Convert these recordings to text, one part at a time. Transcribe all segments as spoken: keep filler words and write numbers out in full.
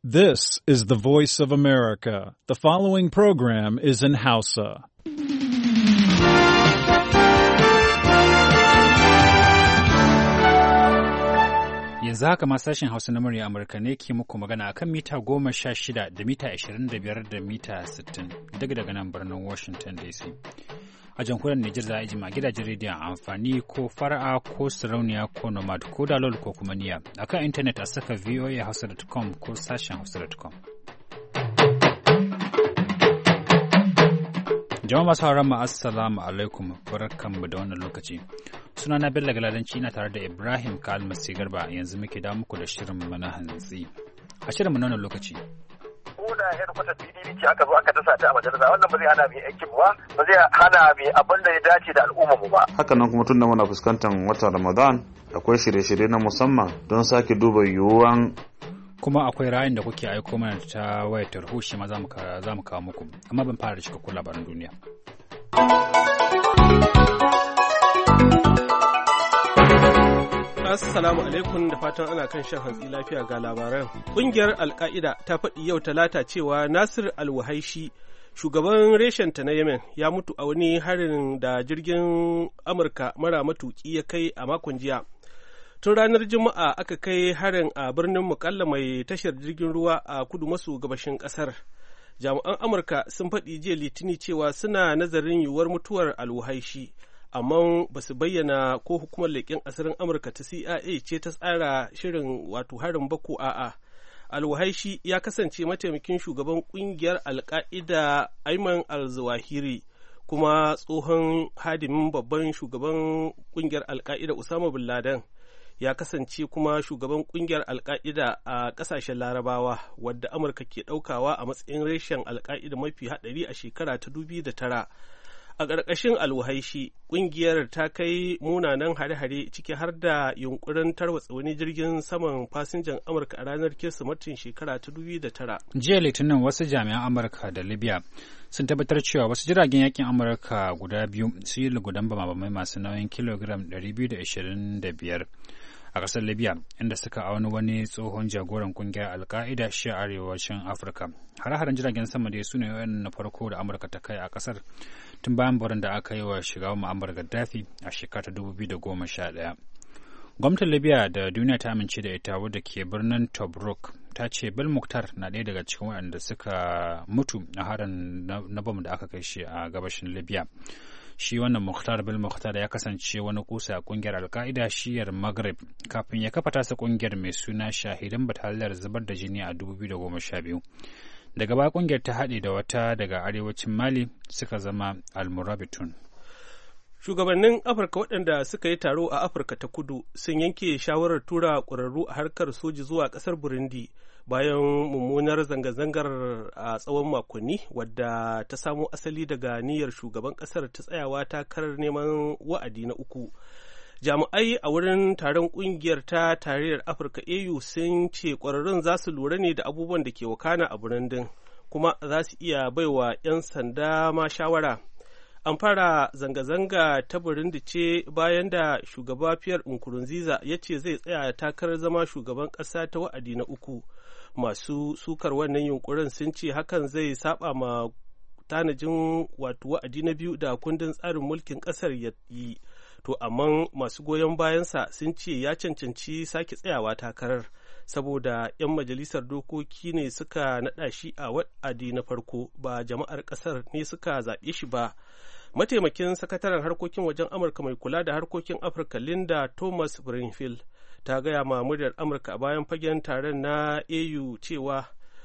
This is the voice of America. The following program is in Hausa. Yanzu haka ma sashen Hausa na murya Amurka ne ke muku magana akan mita goma sha shida da mita ashirin da biyar da mita sittin daga daga nan birnin Washington D C. A jamhuriyar Nijar za a ji ma gidajen rediyon amfani ko fara'a ko sarauniya ko nomad ko dalol ko kuma niya. Akan intanet a saka voa hausa dot com ko sashen hausa dot com. Jama'a masu hauran ma assalamu alaikum, barkanmu da wannan lokaci. Sunana Bello Galadanci ina tare da Ibrahim Kalmasi Garba, yanzu muke da muku da shirin mana hantsi. A shirin mu na wannan lokaci. Ko da yar kwata P D P ce aka zo aka dasa ta a majalisa, wannan ba zai hana mu aikin ba, ba zai hana mu abin da ya dace da al'ummar mu ba. Haka nan kuma tunda muna fuskantar watan Ramadan, akwai shirye-shirye na musamman don sake duba yiwuwan kuma akwai ra'ayin da kuke aiko mana ta wayar tarho shi ma za mu kawo muku, amma ban fara da cikakkun labaran duniya. Assalamu alaikum da fatan ana kan shan hantsi lafiya ga labaran. Ƙungiyar Al-Qaida ta faɗi yau Talata cewa Nasir Al-Wahaishi, shugaban reshenta na Yemen, ya mutu a wani harin da jirgin Amurka mara matuƙi ya kai a makon jiya. Tun ranar Juma'a aka kai harin a birnin Mukalla mai tashar jirgin ruwa a kudu maso gabashin ƙasar. Jami'an Amurka sun faɗi jiya Litini cewa suna nazarin yiwuwar mutuwar Al-Wahaishi, amma ba su bayyana ko hukumar leƙen asirin Amurka ta C I A ce ta tsara shirin wato harin ba ko a'a. Al-Wahaishi ya kasance mataimakin shugaban ƙungiyar Al-Qaida Ayman al-Zawahiri, kuma tsohon hadimin babban shugaban ƙungiyar Al-Qaida Osama bin Laden. Ya kasance kuma shugaban kungiyar Al-Qaida a ƙasashen Larabawa, wadda Amurka ke ɗaukawa a matsayin reshen Al-Qaida mafi haɗari a shekara ta dubu da tara. A ƙarƙashin Al-Wahaishi, ƙungiyar ta kai munanan hare-hare ciki har da yunkurin tarwatsa wani jirgin saman fasinjan Amurka a ranar Kirsimetin shekara ta dubu da tara. Jiya Litinin wasu jami'an Amurka da Libya sun tabbatar cewa wasu jiragen yakin Amurka guda biyu su yi lugudan bama-bamai masu nauyin kilogiram ɗari biyu da ashirin da biyar a ƙasar Libya, inda suka auna wani tsohon jagoran ƙungiyar Al-Qaida shi a arewacin Afirka. Hare-haren jiragen sama dai su ne na farko da Amurka ta kai a ƙasar tun bayan barin da aka yi wa shugaban Muammar Gaddafi a shekara ta dubu biyu da goma sha ɗaya. Gwamnatin Libya da duniya ta amince da ita, wadda ke birnin Tobruk, ta ce Bil Mukhtar na ɗaya daga cikin waɗanda suka mutu a harin na bom da aka kai shi a gabashin Libya. Shi wannan Mukhtar Bil Mukhtar ya kasance wani kusa a kungiyar Al-Qaida shiyar Maghreb kafin ya kafa tasa kungiyar mai suna Shahidan Bataliyar Zubar da Jini a dubu biyu da goma sha biyu. Daga baya kungiyar ta haɗe da wata daga arewacin Mali suka zama Al-Murabitun. Shugabannin Afirka waɗanda suka yi taro a Afirka ta Kudu sun yanke shawarar tura ƙwararru a harkar soji zuwa ƙasar Burundi bayan mummunar zanga-zangar a tsawon makonni, wadda ta samo asali daga niyyar shugaban ƙasar ta tsayawa takarar neman wa'adi na uku. Jami'ai a wurin taron ƙungiyar ta tarayyar Afirka A U sun ce ƙwararrun za su lura ne da abubuwan da ke wakana a Burundin, kuma za su iya baiwa 'yan sanda ma shawara. An fara zanga-zanga ta Burundi ce bayan da shugaba Pierre Nkurunziza ya ce zai tsaya takarar zama shugaban ƙasa ta wa'adi na uku. Masu sukar wannan yunkurin sun ce hakan zai saba ma tanajin wato wa'adi na biyu da kundin tsarin mulkin ƙasar ya yi. To amma masu goyon bayansa sun ce ya cancanci sake tsayawa takarar, saboda 'yan majalisar dokoki ne suka naɗa shi a wa'adi na farko, ba jama'ar ƙasar ne suka zaɓe shi ba. Mataimakin sakataren harkokin wajen Amurka mai kula da harkokin Afirka Linda Thomas Greenfield ta gaya ma muryar Amurka a bayan fagen taron na A U cewa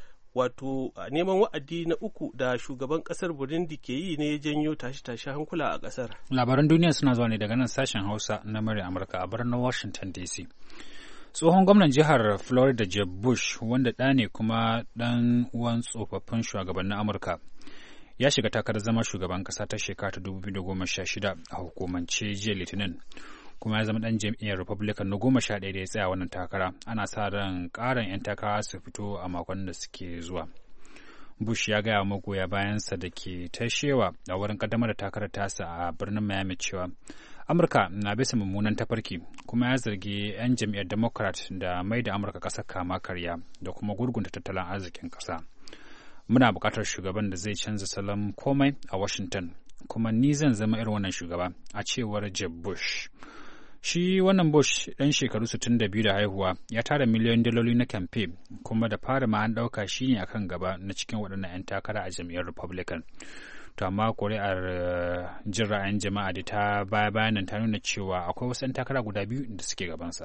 wato neman wa'adi na uku da shugaban kasar Burundi ke yi ne ya janyo tashi-tashi hankula a kasar. Labaran duniya suna zuwa ne daga nan sashen Hausa na muryar Amurka a birnin Washington D C. Tsohon gwamnan jihar Florida Jeb Bush, wanda ɗa ne kuma ɗan uwan tsofaffin shugabannin Amurka, ya shiga takarar zama shugaban ƙasa ta shekara ta dubu biyu da goma sha shida a hukumance jiya Litinin, kuma ya zama ɗan jam'iyyar Republican na goma sha ɗaya da ya tsaya wannan takara. Ana sa ran ƙarin 'yan takara su fito a makonnin da suke zuwa. Bush ya gaya magoya bayansa da ke tashewa a wurin kaddamar da takarar tasa a birnin Miami cewa Amurka na bisa mummunan tafarki, kuma ya zargi 'yan jam'iyyar Democrat da mai da Amurka ƙasar kama karya da kuma gurgunta tattalin arzikin ƙasa. Muna buƙatar shugaban da zai canza salon komai a Washington, kuma ni zan zama irin wannan shugaba, a cewar Jeb Bush. Shi wannan Bush ɗan shekaru sittin da biyu da haihuwa ya tara miliyoyin daloli na kamfe, kuma da fara ma an ɗauka shi ne akan gaba na cikin waɗannan 'yan takara a jam'iyyar Republican. To amma ƙuri'ar jin ra'ayin jama'a da ta baya bayan nan ta nuna cewa akwai wasu 'yan takara guda biyu da suke gabansa.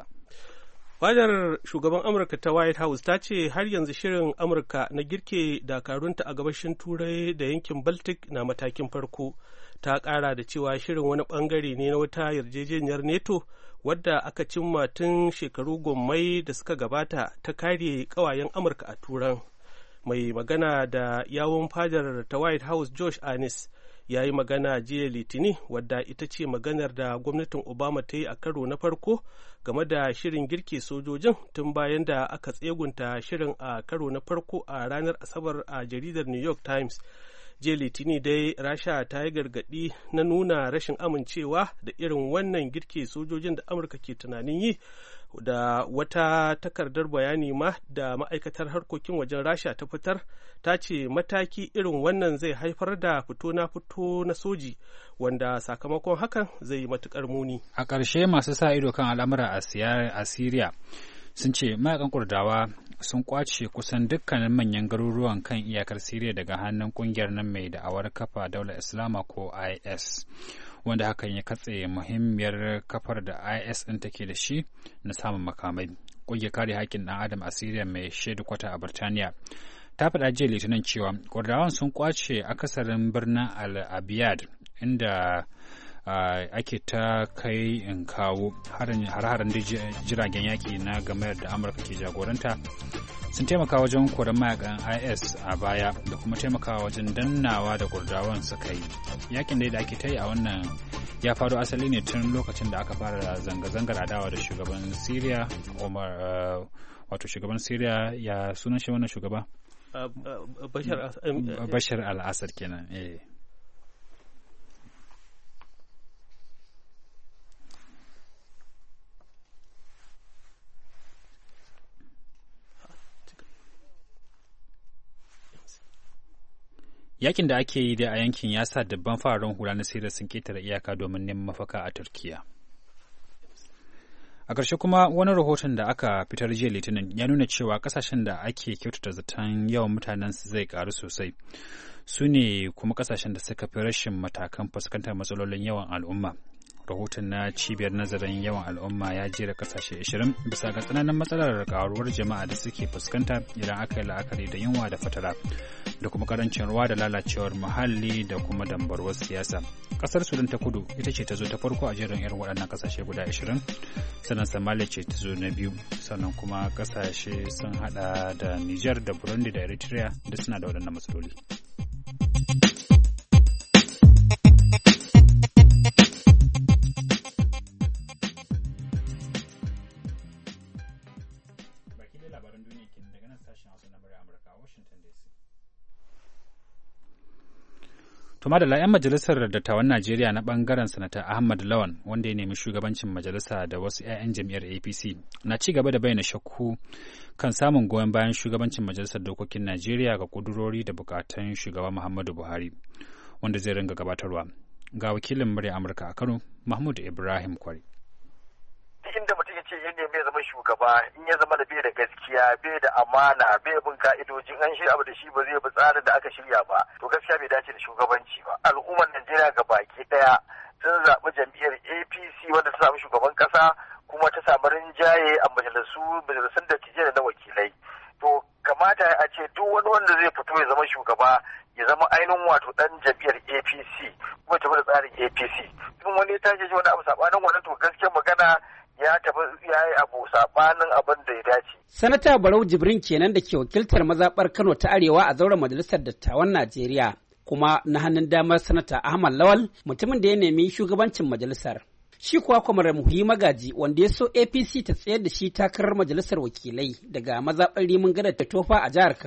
Fadar shugaban Amurka ta White House ta ce har yanzu shirin Amurka na girke dakarunta a gabashin Turai da yankin Baltic na matakin farko. Ta ƙara da cewa shirin wani ɓangare ne na wata yarjejeniyar NATO wadda aka cimma tun shekaru gwammai da suka gabata ta kare ƙawayen Amurka a Turan. Mai magana da yawun fadar ta White House Josh Earnest ya yi magana jiya Litini, wadda ita ce maganar da gwamnatin Obama ta yi a karo na farko game da shirin girke sojojin tun bayan da aka tsegunta shirin a karo na farko a ranar Asabar a jaridar New York Times. Jiya Litini dai Rasha ta yi gargaɗi na nuna rashin amincewa da irin wannan girke sojojin da Amurka ke tunanin yi, da wata takardar bayani ma da ma'aikatar harkokin wajen Rasha ta fitar ta ce mataki irin wannan zai haifar da fito na fito na soji, wanda sakamakon hakan zai yi matukar muni. A ƙarshe masu sa ido kan al'amura a Siriya sun ce mayakan Kurdawa sun kwace kusan dukkanin manyan garuruwan kan iyakar Siriya daga hannun kungiyar nan mai da'awar kafa daular Islama ko I S, wanda hakan ya katse muhimmiyar kafar da I S ɗin take da shi na samun makamai. Ƙungiyar kare haƙƙin ɗan adam a Siriya mai shaidu kwata a Birtaniya ta faɗa jiya Litinin cewa Kurdawan sun kwace akasarin birnin Al-Abiyad, inda Uh, ake ta kai in kawo har-haren jiragen yaƙi na gamayar da Amurka ke jagoranta sun taimaka wajen koran mayakan I S a baya da kuma taimakawa wajen dannawa da Kurdawan suka yi. Yakin da ake ta yi a wannan ya faru asali ne tun lokacin da aka fara zanga-zangar adawa da shugaban Syria Omar uh, wato shugaban Syria ya sunan shi wannan shugaba? Uh, uh, Bashar, uh, Bashar al-Assad kenan. Eh. Yakin da ake yi da a yankin ya sa dabban fararen hula na Siriya sun ketare iyaka domin neman mafaka a Turkiya. A ƙarshe kuma wani rahoton da aka fitar jiya Litinin ya nuna cewa ƙasashen da ake kyautata zaton yawan mutanen su zai ƙaru sosai su ne kuma ƙasashen da suka fi rashin matakan fuskantar matsalolin yawan al'umma. Rahoton na cibiyar nazarin yawan al'umma ya jera kasashe ashirin bisa ga tsananin matsalar karuwar jama'a da suke fuskanta idan aka yi la'akari da yunwa da fatara da kuma karancin ruwa da lalacewar muhalli da kuma dambarwar siyasa. Kasar Sudan ta kudu ita ce ta zo ta farko a jerin irin waɗannan kasashe guda ashirin, sannan Somalia ce ta zo na biyu, sannan kuma kasashe sun hada da Niger da Burundi da Eritrea da suna da waɗannan matsaloli. Tuma da la'yan majalisar dattawan Najeriya na bangaren sanata Ahmad Lawan, wanda ya nemi shugabancin majalisa da wasu 'ya'yan jam'iyyar A P C, na ci gaba da bayyana shakku kan samun goyon bayan shugabancin majalisar dokokin Najeriya ga kudurori da bukatun shugaba Muhammadu Buhari, wanda zai ringa gabatarwa. Ga wakilin murya Amurka a Kano, Mahmud Ibrahim Kwari. Inda mutum ya ce ya nemi ya zama shugaba, in ya zama da bai da gaskiya, bai da amana, bai bin ka'idojin, an shirya abu da shi ba zai bi tsarin da aka shirya ba, to gaskiya bai dace da shugabanci ba. Al'ummar Najeriya ga baki daya sun zaɓi jam'iyyar A P C wanda ta samu shugaban ƙasa kuma ta samu rinjaye a majalisu majalisun da ke da na wakilai. To kamata a ce duk wani wanda zai fito ya zama shugaba ya zama ainihin wato dan jam'iyyar A P C kuma ta da tsarin A P C. In wani ya tashi wani abu sabanin wannan to gaskiyar magana ya tafi ya yi abu sabanin abin da ya dace. Sanata Barau Jibrin kenan da ke wakiltar mazaɓar Kano ta Arewa a zauren Majalisar Dattawan Najeriya, kuma na hannun damar Sanata Ahmad Lawal, mutumin da ya nemi shugabancin majalisar. Shi kuwa Kwamar Muhi Magaji, wanda ya so A P C ta tsayar da shi takarar majalisar wakilai daga mazaɓar Rimin Gadar ta Tofa a jihar Kano,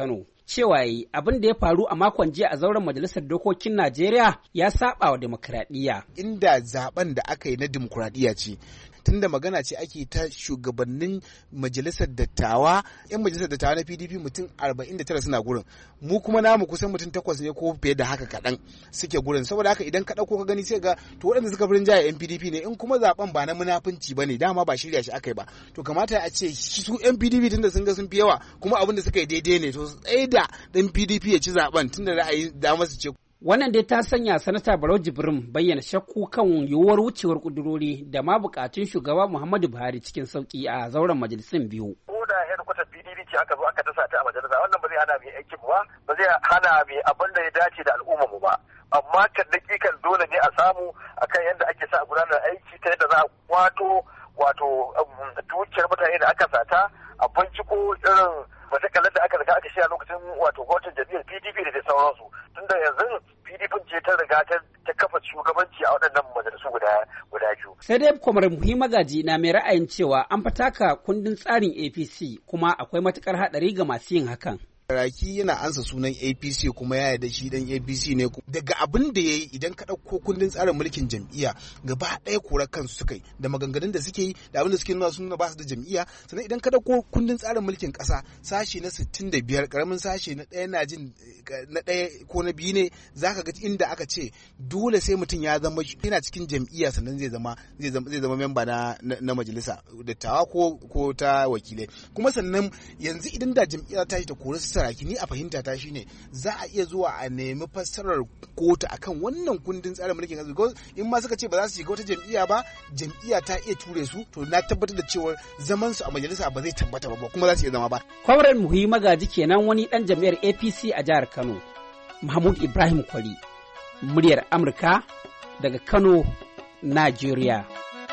cewa yi abin da ya faru a makon jiya a zauren majalisar dokokin Najeriya ya saba wa demokradiyya. Inda zaben da aka yi na demokradiyya ce, tunda magana ce ake ta shugabannin majalisar dattawa, yan majalisar dattawa na P D P mutum arba'in da tara suna gurin, mu kuma namu kusan mutum takwas ne ko fiye da haka kaɗan suke gurin. Saboda haka idan ka ɗauko ka gani sai ga to waɗanda suka firin jaya yan P D P ne, in kuma zaben ba na munafunci ba ne, dama ba shirya shi aka yi ba, to kamata a ce su yan P D P tunda sun ga sun fi yawa kuma abin da suka yi daidai ne, to tsaye da ɗan P D P ya ci zaben tunda ra'ayi dama su ce. Wannan dai ta sanya Sanata Barau Jibrin bayyana shakku kan yiwuwar wucewar kudurori da ma bukatun shugaba Muhammadu Buhari cikin sauki a zauren majalisun biyu. Ko da hedkwatar P D P ce aka zo aka dasa ta a majalisa, wannan ba zai hana mai aikin ba, ba zai hana mai abin da ya dace da al'ummar mu ba. Amma kan dakikan dole ne a samu akan yadda ake sa gudanar aiki ta yadda za a kwato wato dukiyar mutane da aka sata, a binciko irin matakalar da aka riga aka shi a lokacin wato gwamnatin jam'iyyar P D P da dai sauransu. Tunda yanzu P D P ce ta riga ta kafa shugabanci a waɗannan majalisu guda guda biyu. Sai dai Kwamar Muhi Magaji na mai ra'ayin cewa an fataka kundin tsarin A P C kuma akwai matukar haɗari ga masu yin hakan. Raki yana ansa sunan A P C kuma ya yarda shi dan A P C ne. Daga abin da ya yi, idan ka ɗauko kundin tsarin mulkin jam'iyya gaba ɗaya korar kansu suka yi, da maganganun da suke yi da abin da suke nuna sun nuna ba su da jam'iyya. Sannan idan ka ɗauko kundin tsarin mulkin ƙasa sashi na sittin da biyar ƙaramin sashi na ɗaya na jin na ɗaya ko na biyu ne, zaka ga inda aka ce dole sai mutum ya zama yana cikin jam'iyya sannan zai zama zai zama zai zama memba na na majalisa dattawa ko ko ta wakilai. Kuma sannan yanzu idan da jam'iyya ta yi ta kore su saraki, ni a fahimta ta shine za a iya zuwa a nemi fassarar kotu akan wannan kundin tsarin mulkin ƙasa. In ma suka ce ba za su shiga wata jam'iyya ba, jam'iyya ta iya ture su, to na tabbatar da cewa zaman su a majalisa ba zai tabbata ba kuma za su iya zama ba. Kwamrar Muhi Magaji kenan, wani dan jam'iyyar A P C a jihar Kano. Mahmud Ibrahim Kwari, muryar Amurka daga Kano, Najeriya.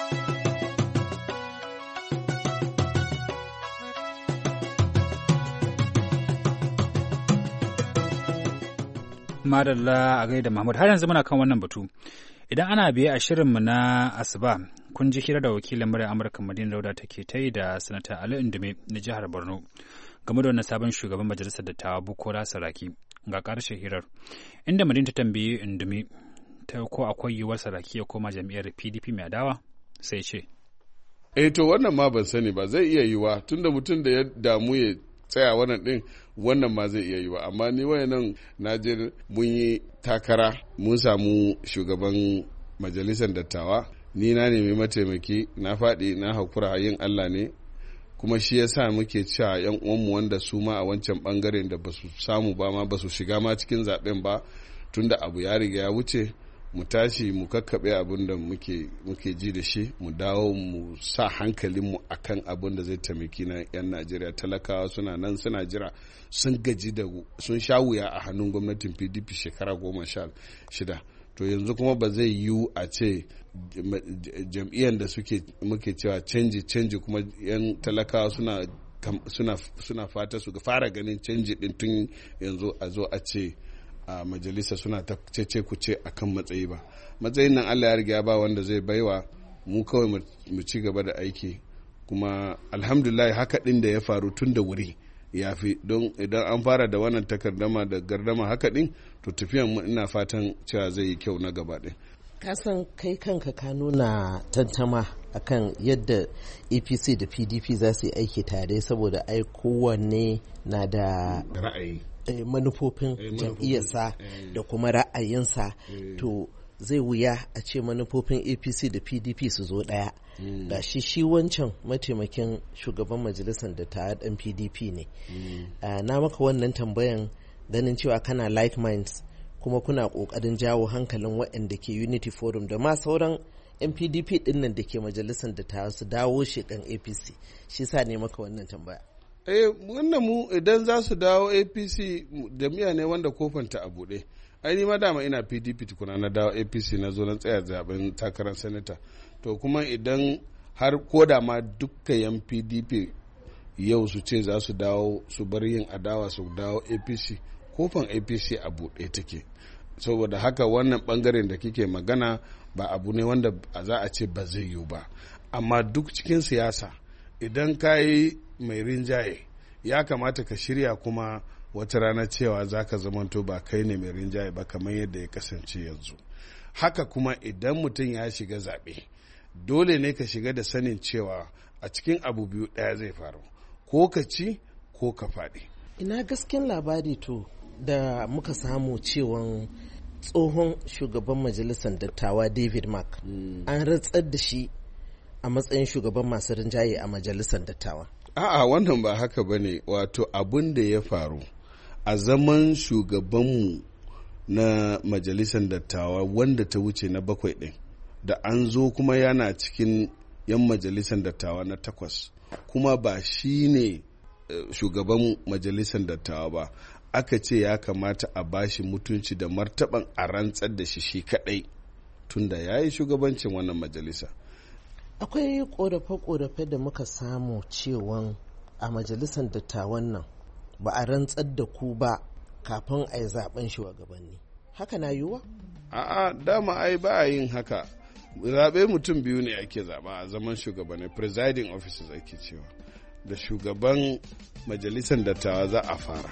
Madalla a gaida Mahmud. Har yanzu muna kan wannan batu. Idan ana biye a shirinmu na Asuba, kun ji hira da wakilin muryar Amurka Madina Dauda take ta yi da Sanata Ali Indume na jihar Borno game da wannan sabon shugaban majalisar dattawa Bukola Saraki. Ga ƙarshen hirar, inda Madina ta tambayi Indume ta ko akwai yiwuwar Saraki ya koma jam'iyyar P D P mai adawa, sai ce. Eh to wannan ma ban sani ba, zai iya yiwa tunda mutum da ya damu ya tsaya wannan din, wannan ma zai iya yiwa, amma ni wayannan na je mun yi takara mun samu shugaban majalisar dattawa, ni na nemi mataimaki na faɗi na hakura yin Allah ne, kuma shi yasa muke cewa yan uwanmu wanda su ma a wancan bangaren da basu samu ba ma basu shiga ma cikin zaben ba, tunda abu ya riga ya wuce, mu tashi mu kakkaɓe abin da muke muke ji da shi, mu dawo mu sa hankalinmu akan abin da zai taimaki na 'yan Najeriya. Talakawa suna nan suna jira, sun gaji da sun sha wuya a hannun gwamnatin P D P shekara goma sha shida. To yanzu kuma ba zai yiwu a ce jam'iyyar da suke muke cewa canji canji kuma 'yan talakawa suna suna suna fata su fara ganin canji din tun yanzu a zo a ce a majalisa suna ta cece ku ce akan matsayi ba. Matsayin nan Allah ya riga ba wanda zai baiwa, mu kawai mu ci gaba da aiki, kuma alhamdulillah haka din da ya faru tun da wuri ya fi, don idan an fara da wannan takardama da gardama haka din, to tafiyan mu ina fatan cewa zai yi kyau na gaba din. Ka san kai kanka ka nuna tantama akan yadda A P C da P D P za su yi aiki tare, saboda ai kowanne na da ra'ayi, manufofin jam'iyyarsa da kuma ra'ayinsa, to zai wuya a ce manufofin A P C da P D P su zo ɗaya. Ga shi shi wancan mataimakin shugaban majalisar da ta ɗan P D P ne. Na maka wannan tambayan ganin cewa kana like minds kuma kuna ƙoƙarin jawo hankalin waɗanda ke Unity Forum da ma sauran yan P D P ɗin nan da ke majalisar da ta su dawo shekan A P C, shi sa ne maka wannan tambaya. Eh, wannan mu idan za su dawo A P C jami'a ne wanda kofanta a buɗe. Ai ni ma dama ina P D P tukuna na dawo A P C na zo na tsaya zaben takarar sanata. To kuma idan har koda ma dukkan yan P D P yau su ce za su dawo su bar yin adawa su dawo A P C, kofan A P C a buɗe take. Saboda haka wannan bangaren da kike magana ba abu ne wanda za a ce ba zai yiwu ba. Amma duk cikin siyasa idan ka yi mai rinjaye ya kamata ka shirya kuma wata rana cewa za ka zamanto ba kai ne mai rinjaye ba kamar yadda ya kasance yanzu. Haka kuma idan mutum ya shiga zaɓe dole ne ka shiga da sanin cewa a cikin abu biyu ɗaya zai faru, ko ka ci ko ka faɗi. Ina gasken labari to da muka samu cewan tsohon shugaban majalisar dattawa David Mark mm. an rantsar da shi a matsayin shugaban masu rinjaye a majalisar dattawa. A'a, wannan ba haka ba ne. Wato abin da ya faru a zaman shugabanmu na majalisar dattawa wanda ta wuce na bakwai ɗin, da an zo kuma yana cikin 'yan majalisar dattawa na takwas, kuma ba shi ne uh, shugaban majalisar dattawa ba, aka ce ya kamata a bashi mutunci da martaban a rantsar da shi shi kadai tunda ya yi shugabancin wannan majalisa. Akwai korafe-korafe da muka samu cewa a majalisar dattawan nan ba a rantsar da ku ba kafin a yi zaben shugabanni. Haka na yiwuwa? A'a, dama ai ba a yin haka. Zaɓe mutum biyu ne ake zaɓa a zaman shugabanni, presiding officers ake cewa. Da shugaban majalisar dattawa za a fara,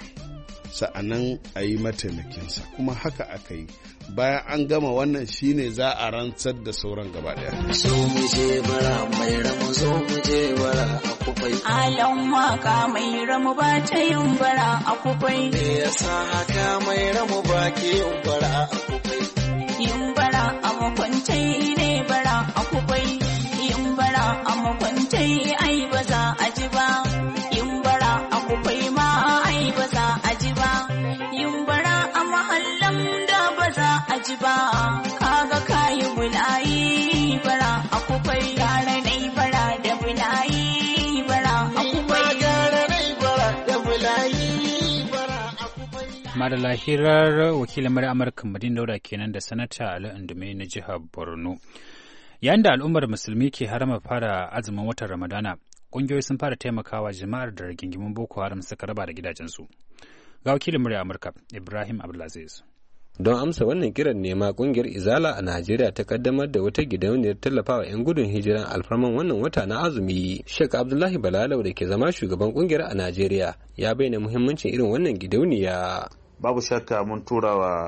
sa'anan a yi mataimakinsa, kuma haka aka yi. Bayan an gama wannan shine za a rantsar da sauran gaba daya. So mu je bara mai ramu, zo mu je bara a kufai. Alan waka mai ramu ba ta yin bara a kufai. Me yasa haka mai ramu ba ke yin bara a kufai? Yin bara a makwantai ne bara a kufai. Yin bara a makwantai ai ba za a ji ba. Yin bara a kufai ma ai ba za a ji ba. Yin bara a mahallan da ba za a ji ba. Kaga kayi bulayi bara a kufai. Gara nai bara da bulayi bara a kufai. Gara nai bara da bulayi bara a kufai. Madalla hirar wakilin murya Amurka Madina Dauda kenan da sanata Ali Indume na jihar Borno. Yayin da al'ummar musulmi ke harama fara azumin watan Ramadana, ƙungiyoyi sun fara taimakawa jama'ar da rigingimin Boko Haram suka raba da gidajensu. Ga wakilin murya Amurka Ibrahim Abdulaziz. Don amsa wannan kiran nema kungiyar Izala a Najeriya ta kaddamar da wata gidauniyar tallafawa 'yan gudun hijiran alfarman wannan wata na azumi. Sheikh Abdullahi Balalau da ke zama shugaban kungiyar a Najeriya ya bayyana muhimmancin irin wannan gidauniya. Babu shakka mun tura wa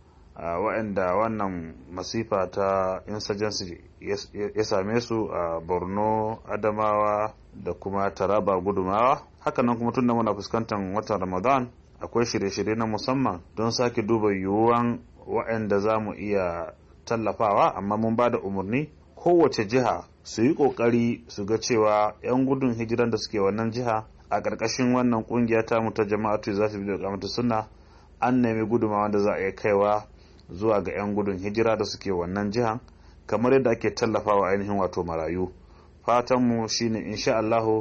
waɗanda wannan masifa ta insurgency ya same su a Borno, Adamawa da kuma Taraba Gudumawa. Hakanan kuma tunda muna fuskantar watan Ramadan, akwai shirye-shirye na musamman don sake duba yiwuwan waɗanda za mu iya tallafawa, amma mun ba da umarni kowace jiha su yi ƙoƙari su ga cewa 'yan gudun hijiran da suke wannan jiha a ƙarƙashin wannan ƙungiya ta mu ta jama'atu za su bi da kamata suna an nemi gudumawa da za a iya kaiwa zuwa ga 'yan gudun hijira da suke wannan jihan, kamar yadda ake tallafawa ainihin wato marayu. Fatanmu shine insha Allahu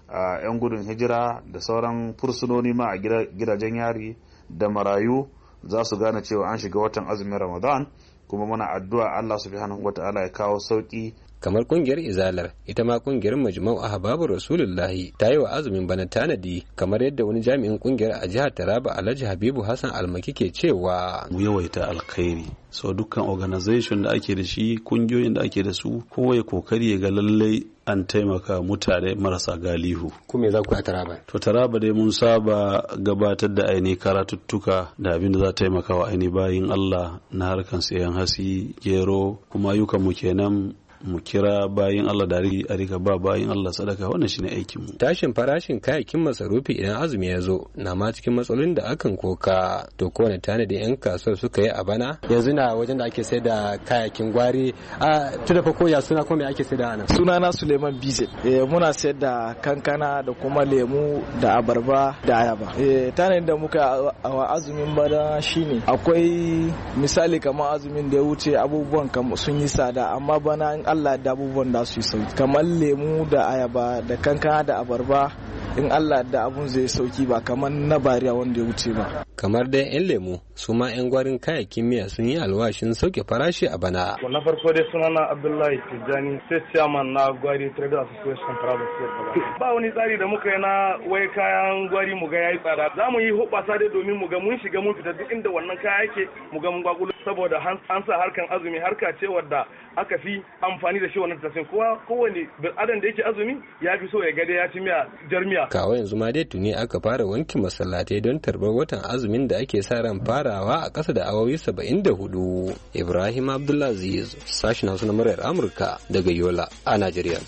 a 'yan gudun hijira da sauran fursunoni ma a gidajen yari da marayu za su gane cewa an shiga watan azumin Ramadan, kuma muna addu'a Allah subhanahu wata'ala ya kawo sauki. Kamar kungiyar Izalar, ita ma kungiyar Majma'u Ahbabu Rasulullahi ta yi wa azumin bana tanadi, kamar yadda wani jami'in kungiyar a jihar Taraba Alhaji Habibu Hassan Almaki ke cewa mu yawaita alkhairi. So dukkan organization da ake da shi, kungiyoyin da ake da su, kowa ya kokari ya ga lallai an taimaka mutane marasa galihu. Kuma za ku a Taraba? To Taraba dai mun saba gabatar da aini karatuttuka da abin da za taimaka wa aini bayin Allah na harkan sayan hasi, gero, kuma ayyukan mu kenan mu kira bayin Allah da a rika ba bayin Allah sadaka, wannan shine aikin mu. Tashin farashin kayayyakin masarufi idan azumi ya zo na ma cikin matsalolin da akan koka. To kowane tanadi yan kasuwar suka yi a bana? Yanzu na wajen da ake sai da kayayyakin gwari a tuda fa koya suna kuma ake sai da ana. Sunana Suleiman Bize. Eh muna sayar da kankana da kuma lemu da abarba da ayaba. Eh tanadin da muka a azumin bana shine akwai misali kamar azumin da ya wuce abubuwan sun yi tsada, amma bana Allah da abubuwan da su yi sauki, kamar lemu da ayaba da kankana da abarba, in Allah da abun zai sauki ba kamar na bariya wanda ya wuce ba. Kamar dai 'yan lemu su ma 'yan gwarin kayayyakin miya sun yi alwashin sauke farashi a bana. Na farko dai sunana Abdullahi Tijjani, sai chairman na Gwari Trader Association Taraba State. Ba wani tsari da muka yi na wai kayan gwari mu ga yayi tsada. Za mu yi hoɓasa dai domin mu ga mun shiga mun fita duk inda wannan kaya yake mu ga mun gwagulu. saboda an sa harkan azumi harka ce wadda aka fi amfani da shi wannan tasin kowa kowane adam da yake azumi ya fi so ya gade ya ci miya jarmiya. Kawo yanzu ma dai tuni aka fara wanke masallatai don tarbar watan azumin da ake sa ran farawa a ƙasa da awowi saba'in da hudu. Ibrahim Abdulaziz, sashen Hausa na muryar Amurka daga Yola a Najeriya.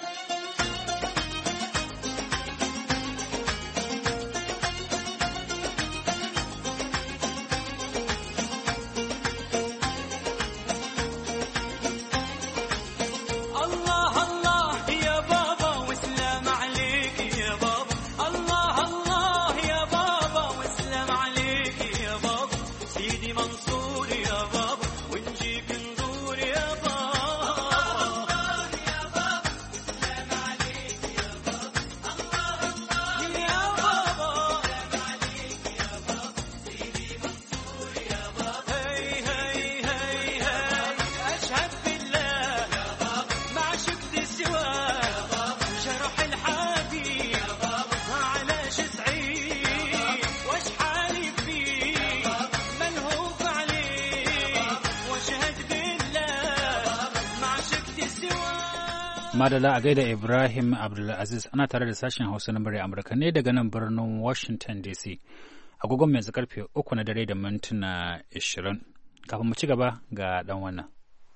Madala a gaida Ibrahim Abdulaziz ana tare da sashen Hausa na murya Amurka ne daga nan birnin Washington D C. Agogon mai karfe uku na dare da mintuna ashirin. Kafin mu ci gaba ga dan wannan.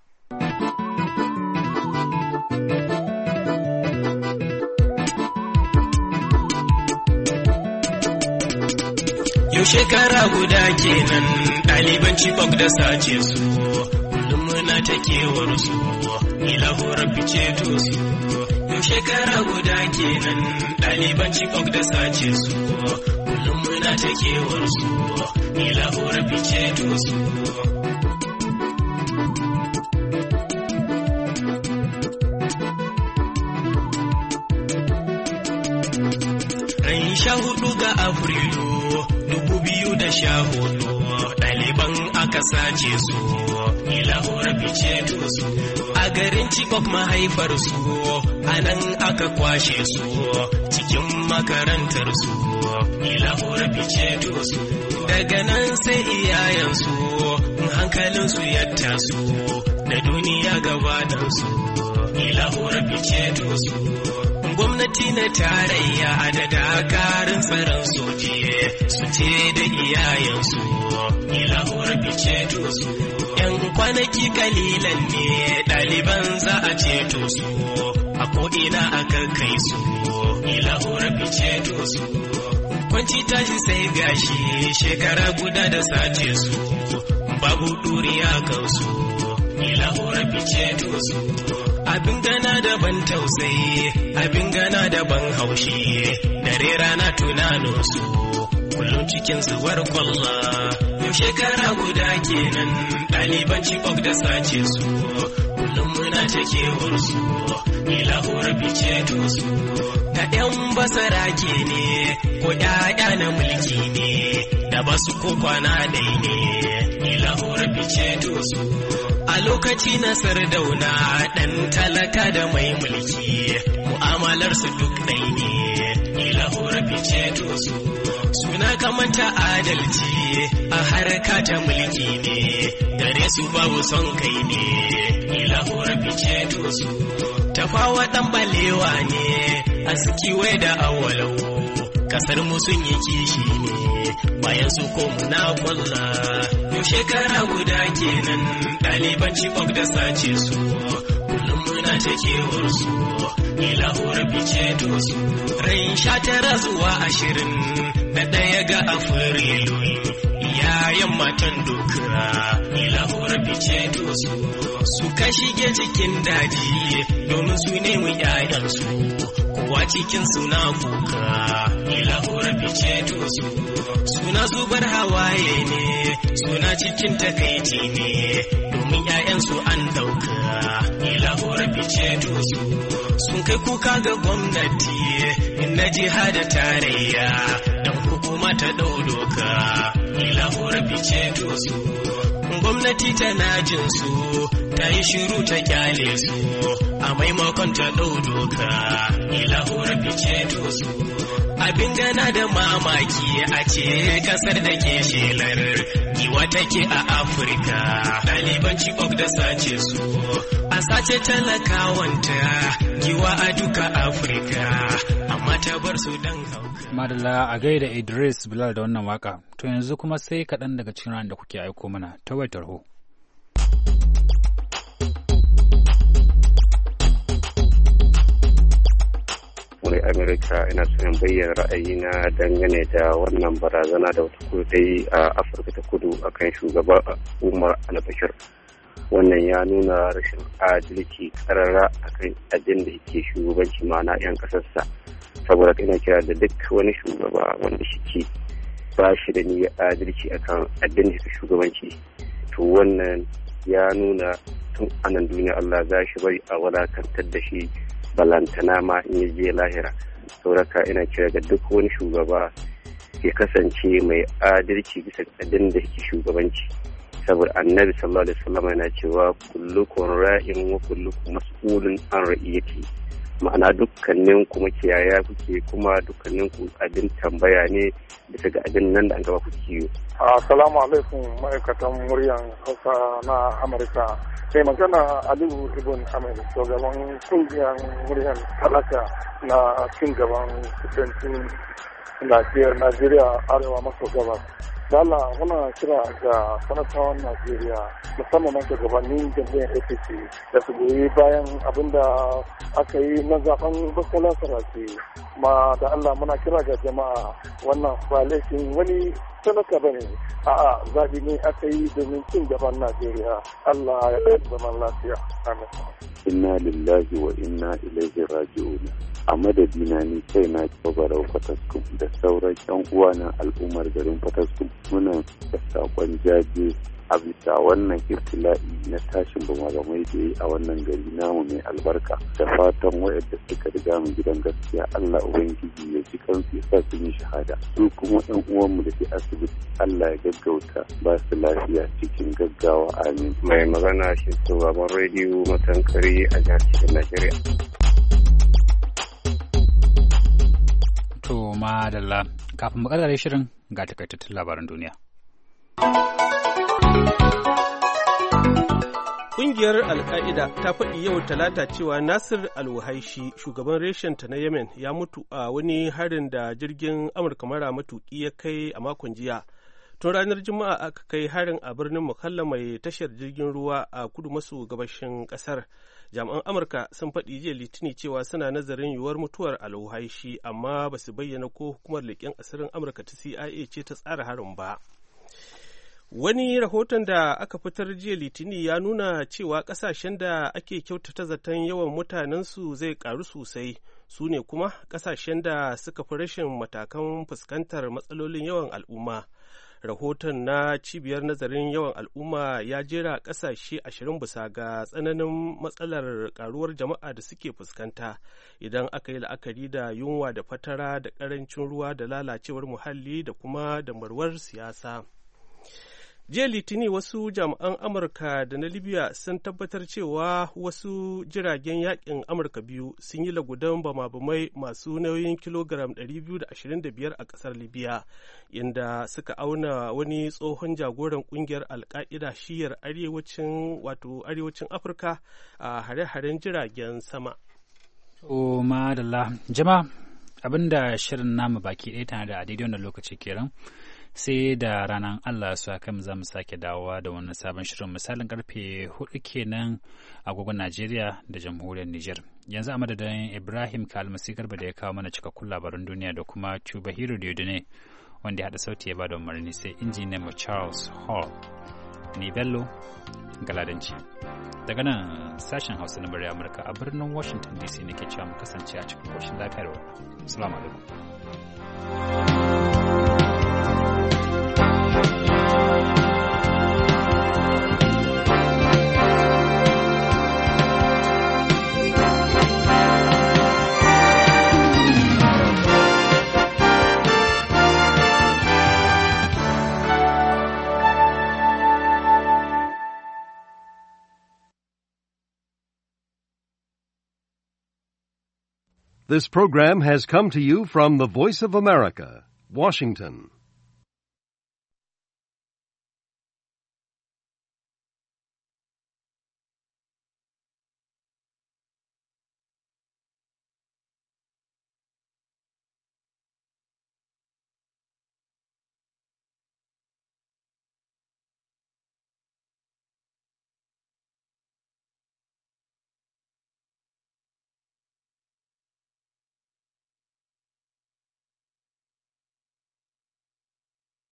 Yau shekara guda kenan ɗaliban Chibok da sace su, kullum muna ta kewar su, ilahu rabbi ceto su. Yau shekara guda kenan ɗaliban Chibok da sace su, kullum muna ta kewar su, ilahu rabbi ceto su. Ran sha hudu ga Afrilu dubu biyu da sha hudu ɗaliban aka sace su, ilahu rabbi ceto su. A garin Chibok mahaifar su, a nan aka kwashe su, cikin makarantar su, ilahu rabbi ceto su. Daga nan sai iyayensu, hankalin su ya taso, da duniya gabanin su, ilahu rabbi ceto su. Gwamnati na tarayya da dakarun tsaron sojiye su ce da iyayensu, ilahu rabbi ceto su. Yan kwanaki kalilan ne ɗaliban za a ceto su, a ko'ina aka kai su, ilahu rabbi ceto su. Kwanci tashi sai gashi shekara guda da sace su, babu ɗuriya kansu, ilahu rabbi ceto su. Abin gana da ban tausayi, abin gana da ban haushi, dare rana tunanin su, kullum cikin zuwar kwalla. Yau shekara guda kenan ɗaliban Chibok da sace su, kullum muna ta kewar su, ilahu rabbi ceto su. Da ƴan basara ke ne, ko ƴaƴa na mulki ne, da basu ko kwana dai ne, ilahu rabbi ceto su. A lokaci na Sardauna ɗan talaka da mai mulki, mu'amalarsu duk ɗai ne, ilahu rabbi ceto su. Suna kamanta adalci a harka ta mulki ne, gare su babu son kai ne, ilahu rabbi ceto su. Tafawa ɗan balewa ne, a sikiwai da awalau, kasar mu sun yi kishi ne, bayan su ko muna kwalla. Yau shekara guda kenan ɗaliban Chibok da sace su, kullum muna ta kewar su, ilahu rabbi ceto su. Ran sha tara zuwa ashirin da ɗaya ga Afrilu, iyayen matan doka, ilahu rabbi ceto su. Suka shige cikin daji domin su nemi ƴaƴansu, kowa cikin suna kuka, ilahu rabbi ceto su. Suna zubar hawaye ne, suna cikin takaici ne, domin ƴaƴansu an dauka, ilahu rabbi ceto su. Sun kai kuka ga gwamnati na jiha da tarayya, dan hukuma ta ɗau doka, ilahu rabbi ceto su. gwamnati tana jin su ta yi shiru ta kyale su a maimakon ta ɗau doka ilahura fice to su abin gana da mamaki a ce kasar da ke shelar giwa take a Afirka ɗaliban Chibok da sace su a sace talakawanta giwa a duka Afirka amma ta bar su dan hauka. Madalla a gaida Idris Bilal da wannan waka. To yanzu kuma sai kaɗan daga cikin ran da kuke aiko mana ta waitar ho. Wani Amerika ina son bayyana ra'ayina dangane da wannan barazana da wata kudai a Afirka ta kudu akan shugaba Umar al-Bashir. Wannan ya nuna rashin adalci karara akan abin da yake shugabanci ma'ana 'yan ƙasarsa. Saboda ina kira da duk wani shugaba wanda shi ba shi da niyyar adalci akan abin da yake shugabanci. To wannan ya nuna tun anan duniya Allah za shi bari a wadatantar da shi balantana ma in ya je lahira. Sauraka ina kira ga duk wani shugaba ya kasance mai adalci bisa abin da yake shugabanci. Saboda annabi sallallahu alaihi wasallam yana cewa kullukum ra'in wa kullukum mas'ulun an ra'iyati. Ma'ana dukkanin ku makiyaya kuke kuma dukkanin ku abin tambaya ne bisa ga abin nan da an gaba ku kiyo. Assalamu alaikum ma'aikatan muryan Hausa na Amurka. Sai magana Aliyu Ibn Ahmed, shugaban kungiyar muryan talaka na cin gaban kudancin Najeriya arewa maso gabas. Dala muna kira ga sanatawan Najeriya musamman man shugabannin jam'iyyar A P C da su goyi bayan abinda aka yi na zaben Bukola Saraki. Ma da Allah muna kira ga jama'a wannan ba laifin wani sanaka ba ne. A'a zaɓi ne aka yi domin cin gaban Najeriya. Allah ya kai zaman lafiya. Amin. Inna lillahi wa inna ilaihi raji'un. A madadina ni kai na Barau Fataskum da sauran yan uwa na al'ummar garin Fataskum muna da sakon jaje a bisa wannan iftila'i na tashin bamabamai da yi a wannan gari namu mai albarka da fatan waɗanda suka riga mu gidan gaskiya Allah ubangiji ya ji kansu ya sa su yi shahada su kuma yan uwanmu da ke asibiti Allah ya gaggauta ba su lafiya cikin gaggawa amin. Mai magana shi shugaban rediyo Matankari a jihar cikin Najeriya. To madalla kafin mu karkare shirin ga takaitattun labaran duniya. Ƙungiyar Al-Qaida ta faɗi yau Talata cewa Nasir Al-Wuhaishi, shugaban reshenta na Yemen, ya mutu a wani harin da jirgin Amurka mara matuƙi ya kai a makon jiya. Tun ranar Juma'a aka kai harin a birnin Mukalla mai tashar jirgin ruwa a kudu maso gabashin ƙasar. Jami'an Amurka sun faɗi jiya Litini cewa suna nazarin yiwuwar mutuwar Al-Wuhaishi, amma ba su bayyana ko hukumar leƙen asirin Amurka ta C I A ce ta tsara harin ba. Wani rahoton da aka fitar jiya Litini ya nuna cewa ƙasashen da ake kyautata zaton yawan mutanensu zai ƙaru sosai su ne kuma ƙasashen da suka fi rashin matakan fuskantar matsalolin yawan al'umma. Rahoton na cibiyar nazarin yawan al'umma ya jera ƙasashe ashirin bisa ga tsananin matsalar ƙaruwar jama'a da suke fuskanta idan aka yi la'akari da yunwa da fatara da ƙarancin ruwa da lalacewar muhalli da kuma damarwar siyasa. Jiya Litini wasu jami'an Amurka da na Libya sun tabbatar cewa wasu jiragen yakin Amurka biyu sun yi lagudan bama-bamai masu nauyin kilogram ɗari biyu da ashirin da biyar a ƙasar Libya, inda suka auna wani tsohon jagoran ƙungiyar Al-Qaida shiyar arewacin wato arewacin Afirka a hare-haren jiragen sama. To madalla jama'a abinda shirin namu baki ɗaya tana da a daidai wannan lokaci kenan. Sai da ranar Allah su haka za mu sake dawowa da wani sabon shirin misalin karfe hudu kenan agogon Najeriya da jamhuriyar Nijar. Yanzu a madadin Ibrahim Kalmasi Garba da ya kawo mana cikakkun labaran duniya da kuma Cuba Hiro Diodune wanda ya haɗa sauti ya ba da umarni sai injiniyan mu Charles Hall. Ni Bello Galadanci. Daga nan sashen Hausa na murya Amurka a birnin Washington D C nake cewa mu kasance a cikin koshin lafiyar. Assalamu alaikum. This program has come to you from the Voice of America, Washington.